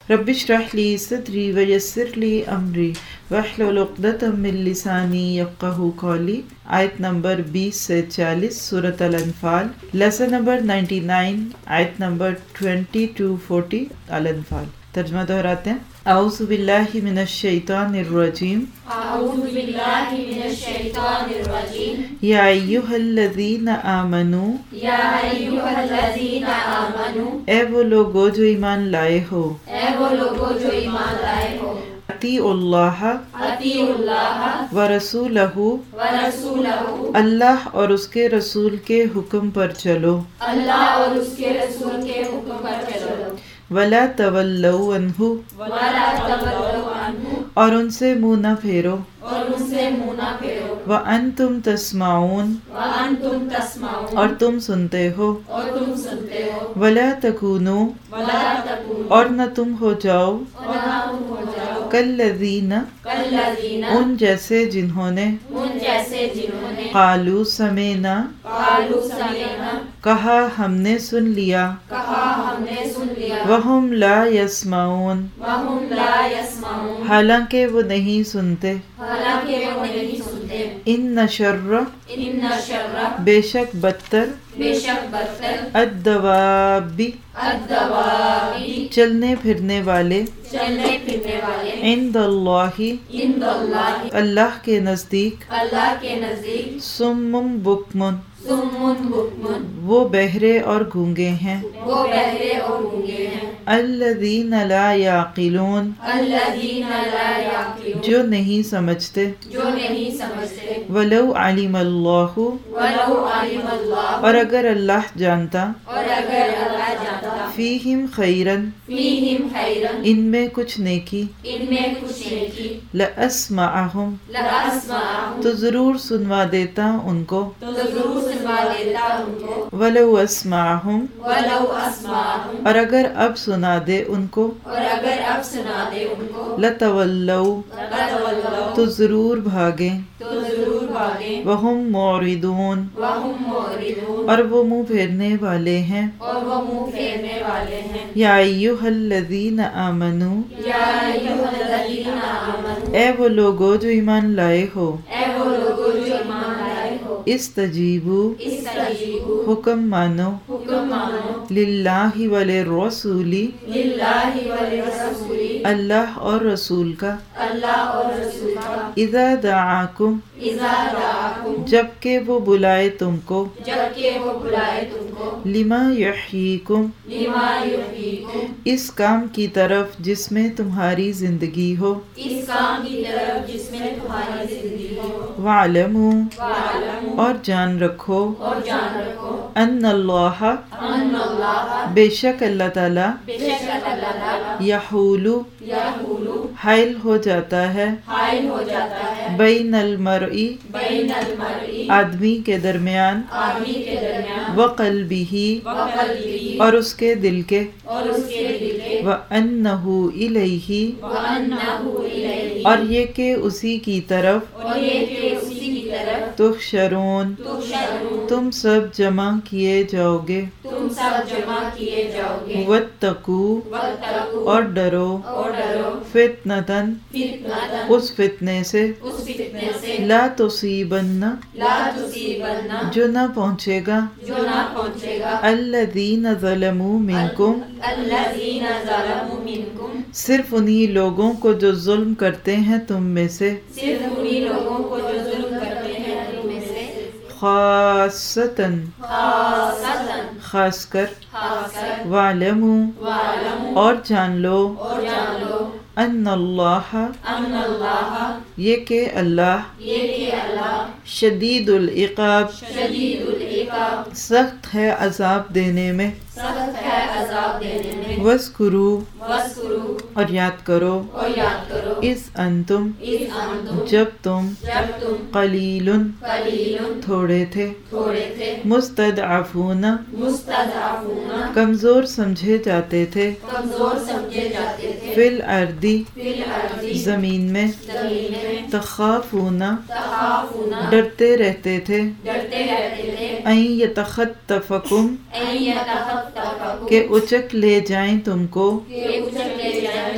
رب اشرح لی صدری ویسر لی امری واحلل عقدۃ من لسانی یفقہوا قولی. آیت نمبر 20 سے 40 سورۃ الانفال. لیسن نمبر 99 آیت نمبر 20 to 40 الانفال. ترجمہ دہراتے ہیں. اعوذ باللہ من الشیطان الرجیم. اعوذ باللہ من الشیطان الرجیم. یا ایھا الذین آمنوا. یا ایھا الذین آمنوا. اے وہ لوگو جو ایمان لائے ہو. اے وہ لوگو جو ایمان لائے ہو. اطیعوا اللہ اطیعوا اللہ ورسولہ. ورسولہ. اللہ اور اس کے رسول کے حکم پر چلو. اللہ اور اس کے رسول کے حکم پر چلو. ولا تولوا عنہ. ولا تولوا عنہ. اور ان سے منہ نہ پھیرو. اور ان سے منہ نہ پھیرو. وانتم تسمعون. وانتم تسمعون. اور تم سنتے ہو. اور تم سنتے ہو. ولا تکونوا. ولا تکونوا. اور نہ تم ہو جاؤ. اور نہ تم ہو جاؤ. کالذین. کالذین. ان جیسے جنہوں نے. ان جیسے جنہوں نے. قالوا سمعنا. قالوا سمعنا. کہا ہم نے سن لیا. کہا ہم نے سن لیا. وہم لا یسمعون. وہم لا یسمعون. حالانکہ وہ نہیں سنتے. حالانکہ وہ نہیں سنتے. ان شر. ان شر. بے شک بدتر. بے شک بدتر. الدواب. الدواب. چلنے پھرنے والے. چلنے پھرنے والے. عند اللہ. عند اللہ. اللہ کے نزدیک. اللہ کے نزدیک. صم بکم. صم بکم. وہ بہرے اور گونگے ہیں. وہ بہرے اور گونگے ہیں. الذین لا یعقلون. الذین لا یعقلون. جو نہیں سمجھتے. جو نہیں سمجھتے. ولو علم اللہ. ولو علم اللہ. اور اگر اللہ جانتا. اور اگر اللہ جانتا. فیہم خیرن. فیہم خیرن. ان میں کچھ نیکی. ان میں کچھ نیکی. لاسمعہم. لاسمعہم. تو ضرور سنوا دیتا ان کو. تو ضرور سنوا دیتا ان کو. ولو اسمعہم. ولو اسمعہم. اور اگر اب سنا دے ان کو. اور اگر اب سنا دے ان کو. لتولوا. لتولوا. تو ضرور بھاگیں. تو ضرور بھاگیں. وہم معرضون. وہم معرضون. اور وہ منہ پھیرنے والے ہیں. اور وہ منہ پھیرنے والے ہیں. یا ایھا الذین آمنوا. یا ایھا الذین آمنوا. اے وہ لوگو جو ایمان لائے ہو. اے وہ لوگو جو ایمان لائے ہو. استجیبوا. استجیبوا. حکم مانو. حکم مانو. للہ وللرسول. للہ وللرسول. اللہ اور رسول کا. اللہ اور رسول کا. اذا دعاکم. اذا دعاکم. جب کہ وہ بلائے تم کو. جب کہ وہ بلائے تم کو. لما یحییکم. لما یحییکم. اس کام کی طرف جس میں تمہاری زندگی ہو. اس کام کی طرف جس میں تمہاری زندگی ہو. وَاعْلَمُوا. وَاعْلَمُوا. اور جان رکھو. اور جان رکھو. ان اللہ. ان اللہ. بے شک اللہ تعالی. بے شک اللہ تعالی. یحول. یحول. حائل ہو جاتا ہے. حائل ہو جاتا ہے. بین المرئی. بین المرئی. آدمی کے درمیان. آدمی کے درمیان. وقلبہ. وقلبہ. اور اس کے دل کے. اور اس کے دل کے. وَأَنَّهُ إِلَيْهِ. وَأَنَّهُ إِلَيْهِ. اور یہ کہ اسی کی طرف. اور یہ کہ اسی کی طرف. تحشرون. تحشرون. تم سب جمع کیے جاؤ گے. تم سب جمع کیے جاؤ گے. واتقوا. واتقوا. اور ڈرو. اور ڈرو. فتنةً. فتنةً. اس فتنے سے. اس فتنے سے. لا تصیبن. لا تصیبن. جو نہ پہنچے گا. جو نہ پہنچے گا. الذین ظلموا منکم. الذین ظلموا منکم. صرف انہی لوگوں کو جو ظلم کرتے ہیں تم میں سے. صرف انہی لوگوں کو جو ظلم کرتے ہیں تم میں سے. خاصتاً. خاصتاً. خاص کر. خاص کر. وَاعْلَمُوا. وَاعْلَمُوا. اور جان لو. اور جان لو. ان اللہ. ان اللہ. یہ کہ اللہ. یہ کہ اللہ. شدید العقاب. شدید العقاب. سخت ہے عذاب دینے میں. سخت ہے عذاب دینے میں. وَاذْكُرُوا. وَاذْكُرُوا. اور یاد کرو. اور یاد کرو. اذ انتم. اذ انتم. جب تم. جب تم. قلیل. قلیل. تھوڑے تھے. تھوڑے تھے. مستضعفون. مستضعفون. کمزور سمجھے جاتے تھے. کمزور سمجھے جاتے تھے. فی الارض. فی الارض. زمین میں. زمین میں. تخافون. تخافون. ڈرتے رہتے تھے. ڈرتے رہتے تھے. ان یتخطفکم. ان یتخطفکم. کہ اچک لے جائیں تم کو. کہ اچک لے جائیں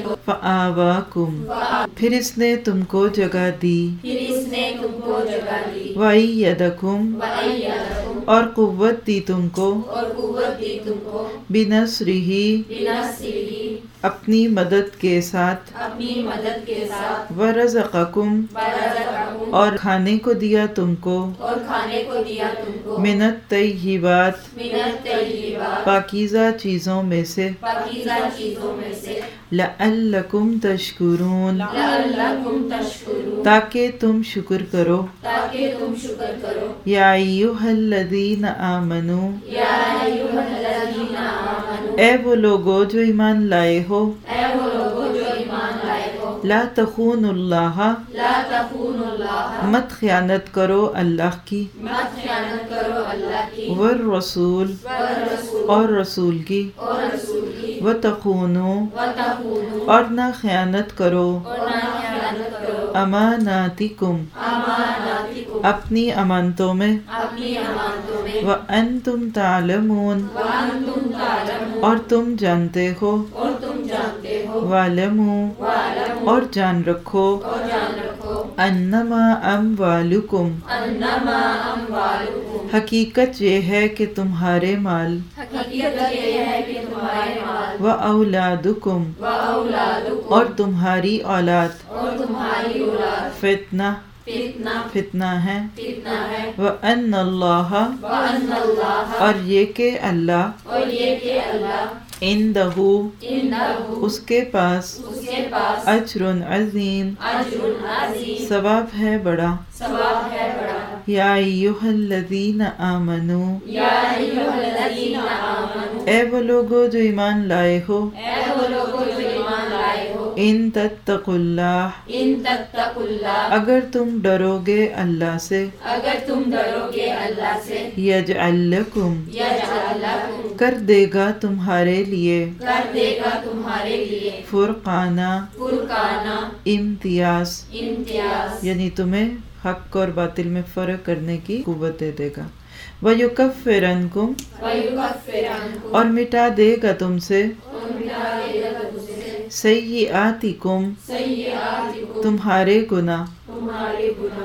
को फआवाकुम, फिर इसने तुमको जगह दी, फिर इसने तुमको जगह दी, वअय्यदकुम, वअय्यदकुम, और कुव्वत दी तुमको, और कुव्वत दी तुमको, बिनस्रिही, बिनस्रिही, अपनी मदद के साथ, अपनी मदद के साथ, वरज़क़कुम, वरज़क़कुम, और खाने को दिया तुमको, और खाने को दिया तुमको, मिनत तय्यिबात, मिनत तय्यिबात, पाकीज़ा चीज़ों में से, पाकीज़ा चीजों में से, लअल्लकुम तशकुरून, लअल्लकुम तशकुरून, ताकि तुम शुक्र करो, ताकि तुम शुक्र करो, या अय्युहल्लज़ीन आमनू, या अय्युहल्लज़ीना आमनू, ए वो लोगो जो ईमान लाए हो, ऐ वो लोगो जो ईमान लाए हो, ला तख़ूनुल्लाह, ला तख़ूनुल्लाह, मत खयानत करो अल्लाह की, मत खयानत करो अल्लाह की, वर रसूल, वर रसूल, और रसूल की, और रसूल की, व तख़ूनु, व तख़ूनु, और ना खयानत करो, और ना खयानत करो, अमानातिकुम, अमानातिकुम, अपनी अमानतों में, अपनी अमानतों में, व अंतुम तालमून, व अंतुम तालमून, और तुम जानते हो, और तुम जानते हो, वालमू, वालमू, और जान रखो, और जान रखो, अन्नमा अमवालुकुम, अन्नमा अमवालुकुम, हकीकत ये है कि तुम्हारे माल, हकीकत ये है कि तुम्हारे माल, व औलादुकुम, व औलादुकुम, और तुम्हारी औलाद, और तुम्हारी औलाद, फितना, फितना, फितना है, फितना है, व अन्नल्लाह, व अन्नल्लाह, और ये कि अल्लाह, और ये कि अल्लाह, इंदहू, इंदहू, उसके पास, उसके पास, अजरुन अजीम, अज्रुन अजीम, सवाब है बड़ा, सवाब है बड़ा, या अय्युहल्लज़ीन आमनू, या अय्युहल्लज़ीना आमनू, ए वो लोगो जो ईमान लाए हो, ऐ वो लोगो जो ईमान लाए हो, इन तत्तकुल्लाह, इन तत्तकुल्लाह, अगर तुम डरोगे अल्लाह से, अगर तुम डरोगे अल्लाह से, यजअल लकुम, यजअल लकुम, कर देगा तुम्हारे लिए, कर देगा तुम्हारे लिए, फुरकाना, फुरकाना, इम्तियाज, इम्तियाज, यानी तुम्हें हक और बातिल में फर्क करने की कुव्वत दे देगा, वयुकफ्फिरनकुम, वयुकफ्फिरनकुम, और मिटा देगा तुमसे, और मिटा देगा तुमसे, सय्यिआतिकुम, सय्यिआतिकुम, तुम्हारे गुनाह, तुम्हारे गुनाह,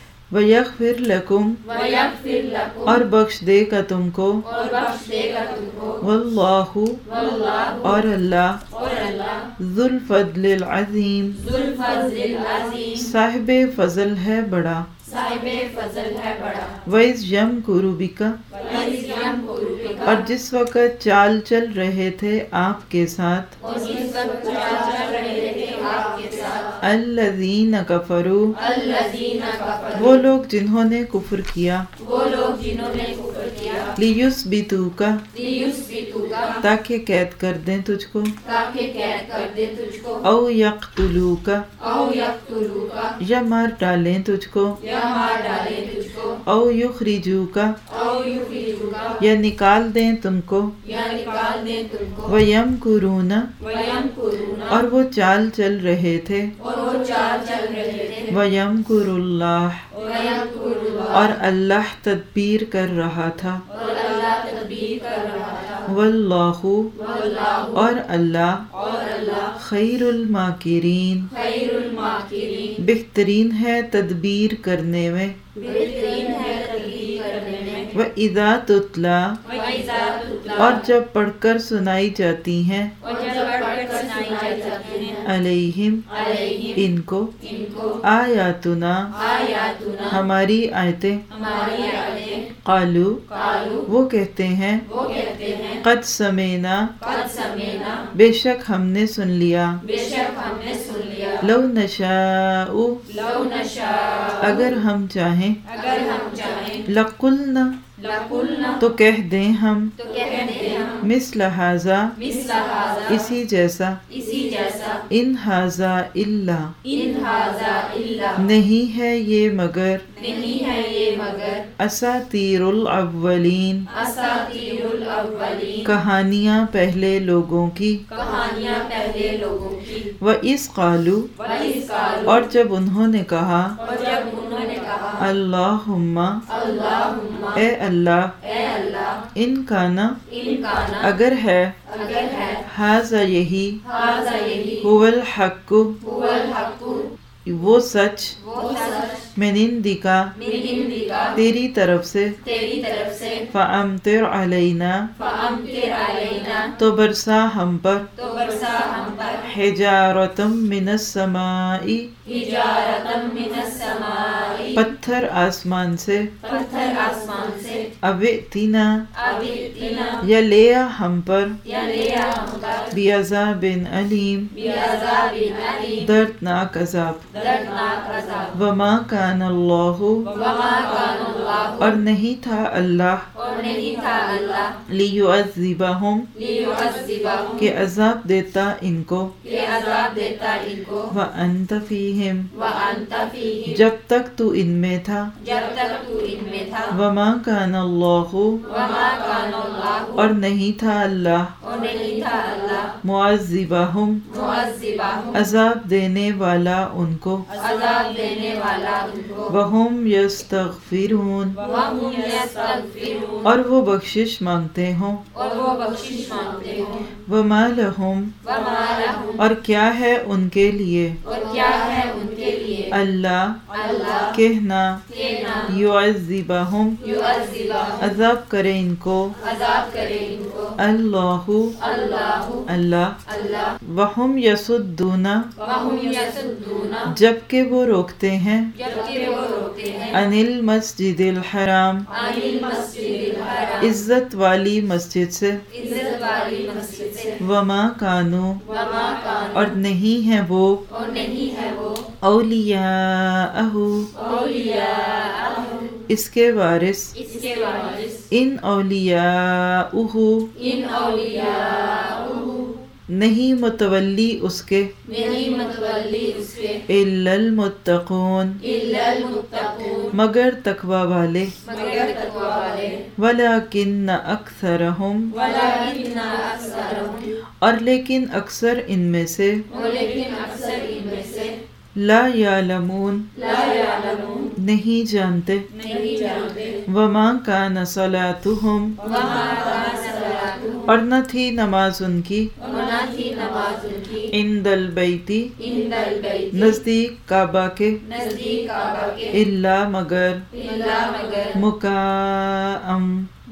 वयग़फिर लकुम, वयग़फिर लकुम, और बख्श देगा तुमको, और बख्श देगा तुमको, वल्लाहु, वल्लाहु, और अल्लाह, और अल्लाह, ज़ुल फ़ज़्लिल अज़ीम, ज़ुल फ़ज़्लिल अज़ीम, साहिबे फजल है बड़ा, साहिबे फजल है बड़ा, वइज़ यमकुरु बिका, वइज़ यमकुरु बिका, और जिस वक़्त चाल चल रहे थे आपके साथ, और जिस वक्त चल रहे थे आपके साथ, अल्लज़ीन कफ़रू, अल्लज़ीना कफ़रू, वो लोग जिन्होंने कुफ्र किया, वो लोग जिन्होंने कुफ्र किया, लियुस्बितूका, लियुस्बितूका, ताकि कैद कर दें तुझको, ताकि कैद कर दे तुझको, औ यक़्तुलूका, औ यक़्तुलूका, या मार डालें तुझको, या मार डाले तुझको, औ युख़रिजूका, औ युख़रिजूका, या निकाल दें तुमको, या निकाल दे तुमको, वयमकुरूना, वयमकुरूना, और वो चाल चल रहे थे, और वो चाल चल रहे थे, वयमकुरुल्लाह, वयमकुरुल्लाह, और अल्लाह तदबीर कर रहा था, और अल्लाह तदबीर कर रहा था, वल्लाहु, वल्लाहु, और अल्लाह, और अल्लाह, खैरुल माकिरीन, खैरुल माकिरीन, बेहतरीन है तदबीर करने में, बेहतरीन है तदबीर करने में, व इज़ा तुतला, वइज़ा तुतला, और जब पढ़कर सुनाई जाती हैं, और जब पढ़कर सुनाई जाती हैं, अलैहिम, अलैहिम, इनको, इनको, आयातुना, आयातुना, हमारी आयतें, हमारी आयतें, कालू, कालू, वो कहते हैं, वो कहते हैं, कद समेना, कद समेना, बेशक हमने सुन लिया, बेशक हमने सुन लिया, लौ नशाउ, लौ नशा, अगर हम चाहें, अगर हम चाहें, लकुलना, लकुलना, तो कह दें हम, तो कहते हम, मिस्ल हाजा, मिस्ल हाजा, इसी जैसा, इसी जैसा, इन हाजा इल्ला, इन हाजा इल्ला, नहीं है ये मगर, नहीं है ये मगर, असातीरुल अव्वलीन, असातीरुल अव्वलीन, कहानियाँ पहले लोगों की, कहानियाँ पहले लोगों की, व इस कालू, वइज़ कालू, और जब उन्होंने कहा, और जब उन्होंने कहा, अल्लाहुम्मा, अल्लाहुम्मा, ए अल्लाह, ए अल्लाह, ان کانا इनकाना اگر ہے अगर है حاذا یہی हाजा यही هو الحق हुवल हक्कु وہ سچ वो सच من عندک मिन इंदिका تیری طرف سے तेरी तरफ से فامطر علینا फअम्तिर अलैना تو برسا ہم پر तो बरसा हम पर حجارۃ من السماء हिजारतम मिनस समाई پتھر آسمان سے पत्थर आसमान से اوئتنا अवितिना یا لیا ہم پر या लिया हम पर بعذاب علیم बिअज़ाबिन अलीम دردناک عذاب दर्दनाक अज़ाब وما کان اللہ वमा कानुल्लाह اور نہیں تھا اللہ और नहीं था अल्लाह لیعذبہم लियुअज़्ज़िबहुम کہ عذاب دیتا ان کو कि अज़ाब देता इनको وانت فیہم व अंत फीहिम جب تک تو ان میں تھا जब तक तू इनमें था وما کان اللہ वमा कानुल्लाह اور نہیں تھا اللہ और नहीं था अल्लाह معذبہم मुअज़्ज़िबहुम عذاب دینے والا ان کو अज़ाब देने वाला उनको وہم یستغفرون वहुम यस्तगफिरून اور وہ بخشش مانگتے ہوں और वो बख्शिश मांगते हो وما لہم वमा लहुम اور کیا ہے ان کے لیے और क्या है उनके लिए اللہ अल्लाह کہنا के नाम یعذبہم युअज़्ज़िबहुम عذاب کرے ان کو अज़ाब करे इनको اللہ अल्लाह اللہ अल्लाह وہم یصدون वहुम यसुद्दून جبکہ وہ روکتے ہیں जबकि वो रोकते हैं عن المسجد الحرام अनिल मस्जिदिल हराम عزت والی مسجد سے इज्जत वाली मस्जिद से وما کانو वमा कान اور نہیں ہیں وہ और नहीं है वो اولیاءہ औलियाअहु اس کے وارث इसके वारिस ان اولیاءہ इन औलियाअहु نہیں متولی اس کے नहीं मतवल्ली उसके الا المتقون इल्लल मुत्तकून مگر تقوی والے मगर तकवा वाले ولیکن اکثرہم वलाकिन्न अक्सरहुम اور لیکن اکثر ان میں سے और लेकिन अक्सर इनमें से لا یعلمون ला यालमून نہیں جانتے नहीं जानते وما کان صلاتہم वमा कान सलातुहुम اور نہ تھی नमाज ان کی और न थी नमाज उनकी عند البیت इंदल बैत نزدیک کعبہ کے नजदीक काबा के الا مگر इल्ला मगर مکاءم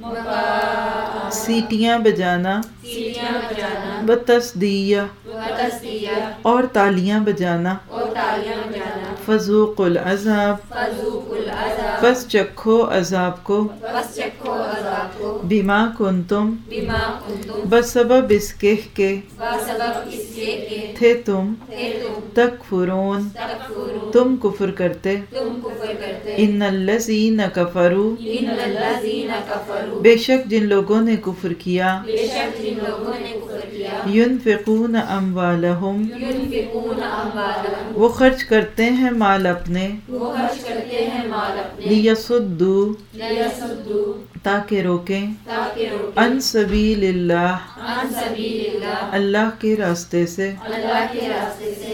मुकाम سیٹیاں بجانا सीटियां बजाना بتصدیہ व तस्दिया اور تالیاں بجانا और तालियां बजाना فذوقوا العذاب फज़ूकुल अज़ाब پس چکھو عذاب کو बस चखो अज़ाब को بما کنتم बिमा कुंतुम بسبب اس کے बसबब इसके के تھے تم थे तुम تکفرون तकफुरून تم کفر کرتے तुम कुफ्र करते ان الذین کفروا इन्नल्लज़ीन कफरू بے شک جن لوگوں نے کفر کیا बेशक जिन लोगों ने कुफ्र किया ينفقون اموالہم युनफिकून अम्वालहुम وہ خرچ करते हैं माल अपने वो खर्च करते हैं माल अपने लियसुद्दू लियसुद्दू ताकि रोकें ताकि रोके अन सबीलिल्लाह अन सबीलिल्लाह अल्लाह के रास्ते से अल्लाह के रास्ते से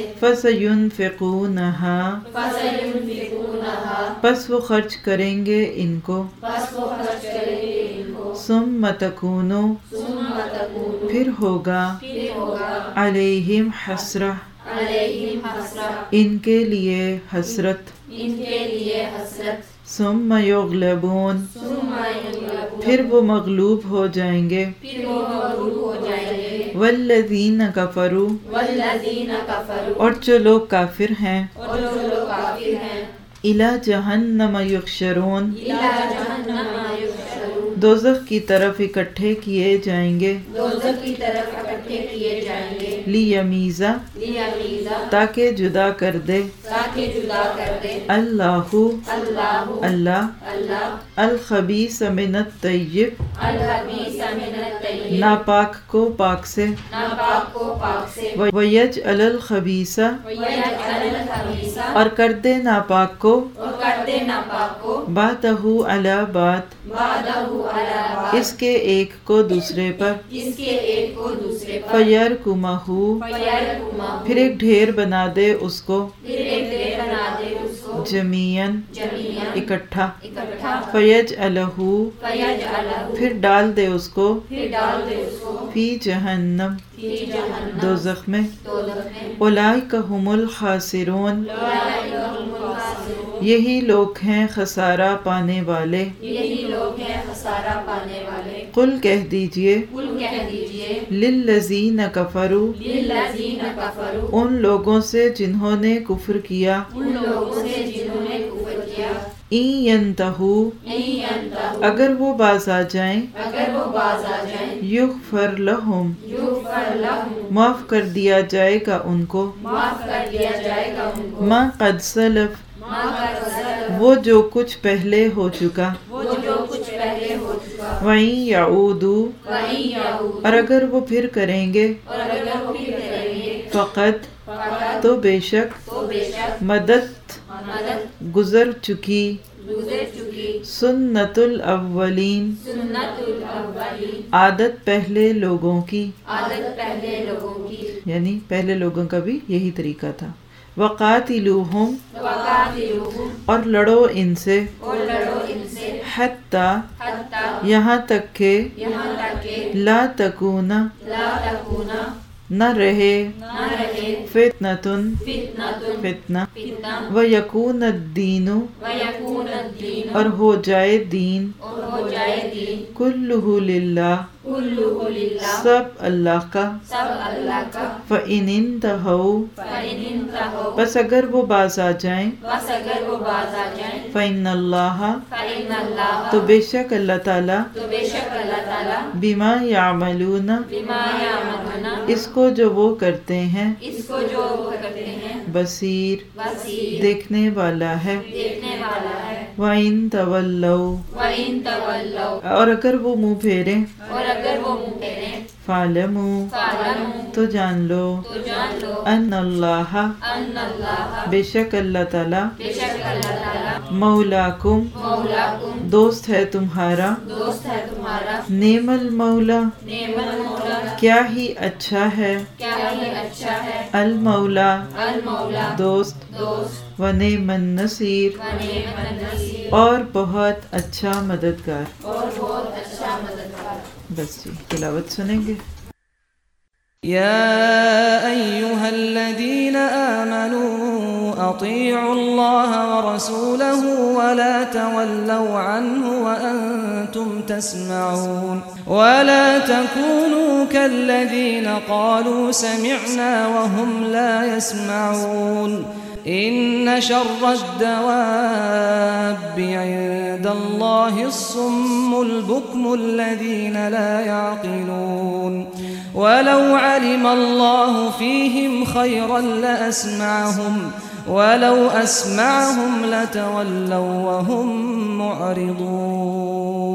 फसयुनफिकूनहा फसयुनफिकूनहा बस वो खर्च करेंगे इनको बस वो खर्च करेंगे इनको सुम्म तकूनु सुम्म तकूनु फिर होगा फिर होगा अलैहिम हसरह अलैहिम हसरत इनके लिए हसरत इनके लिए हसरत सुम्म युग़लबून सुम्म युग़लबून फिर वो मगलूब हो जाएंगे फिर वो मगलूब हो जाएंगे वल्लज़ीन कफरू वल्लज़ीन कफरू और जो लोग काफिर हैं और जो लोग काफिर हैं इला जहन्नम युहशरून इला जहन्नम युहशरून दोज़ख की तरफ इकट्ठे किए जाएंगे दोज़ख की तरफ इकट्ठे किए जाएंगे लियमीज़ा लियमीज़ा ताकि जुदा कर दे ताकि जुदा कर दे अल्लाहु अल्लाह अल्लाह अल्लाह अल-खबीस मिनत तय्यब अल-खबीस मिनत तय्यब नापाक को पाक से नापाक को पाक से वयजअल अल-खबीसा वयजअल अल-खबीसा और कर दे नापाक को और कर दे नापाक को बातहु अला बात बादहु अला बाद इसके एक को दूसरे पर इसके एक को दूसरे पर फयरकुमहु फयरकुमहु फिर एक ढेर बना दे उसको फिर एक ढेर बना दे उसको جمیعاً जमीयन اکٹھا، इकट्ठा فیجعلہ फयजअलहु پھر ڈال دے اس کو फिर डाल दे उसको فی جہنم फी जहन्नम دوزخ میں، दोज़ख में اولئک هم الخاسرون उलाइका हुमुल खासिरून یہی لوگ ہیں خسارہ پانے والے۔ यही लोग हैं खसारा पाने वाले قل کہہ دیجئے कुल कह दीजिए للذین کفروا लिल्लज़ीन कफरू ان لوگوں سے جنہوں نے کفر کیا، उन लोगों से जिन्होंने कुफ्र किया ان ینتہوا नहीं यंतहु اگر وہ باز آ جائیں، अगर वो बाज आ जाएं یغفر لہم युग़फर लहुम معاف کر دیا جائے گا ان کو، माफ कर दिया जाएगा उनको ما قد سلف माँ का सलफ وہ جو کچھ پہلے ہو چکا، वो جو کچھ پہلے ہو چکا وَإِن يَعُودُوا وہیں یعود اور اگر وہ پھر کریں گے، اور اگر وہ پھر کریں گے فقط فقط تو بے شک تو بے شک مدد مدد گزر چکی گزر چکی سنت الاولین سنت الاولین عادت پہلے لوگوں کی، عادت پہلے لوگوں کی یعنی پہلے لوگوں کا بھی یہی طریقہ تھا۔ وقاتلوہم وقاتلوہم اور لڑو ان سے، اور لڑو ان سے حتیٰ حتی یہاں تک کہ یہاں تک کہ لا تکون لا تکونا نہ رہے نہ رہے فتنتن فتنۃ فتنہ فتنہ ویکون الدین ویکون الدین اور ہو جائے دین اور ہو جائے دین کلہ للہ کلہ للہ سب اللہ کا، سب اللہ کا فإن انتہوا فإن انتہوا بس اگر وہ باز آ جائیں، بس اگر وہ باز آ جائیں فإن اللہ فإن اللہ تو بے شک اللہ تعالیٰ تو بے شک اللہ تعالیٰ بما یعملون بما یعملون اس کو جو وہ کرتے ہیں، اس کو جو وہ کرتے ہیں بصیر بصیر دیکھنے والا ہے۔ دیکھنے والا ہے وَإِن تَوَلَّوْا وَإِن تَوَلَّوْا اور اگر وہ منہ پھیریں، اور اگر وہ منہ پھیریں فَاعْلَمُوا فَاعْلَمُوا تو جان لو تو جان لو ان اللہ ان اللہ بے شک اللہ تعالیٰ بے شک اللہ تعالیٰ مولاکم مولاکم دوست ہے تمہارا، دوست ہے تمہارا نعم المولا نعم المولا کیا ہی اچھا ہے، کیا ہی اچھا ہے المولا المولا دوست، دوست ونعم النصیر ونعم النصیر اور بہت اچھا مددگار۔ اور بہت اچھا مددگار۔ بس جی تلاوت سنیں گے۔ يا أيها الذين آمنوا أطيعوا الله ورسوله ولا تولوا عنه وأنتم تسمعون ولا تكونوا كالذين قالوا سمعنا وهم لا يسمعون إن شر الدواب عند الله الصم البكم الذين لا يعقلون ولو علم الله فيهم خيرا لأسمعهم ولو أسمعهم لتولوا وهم معرضون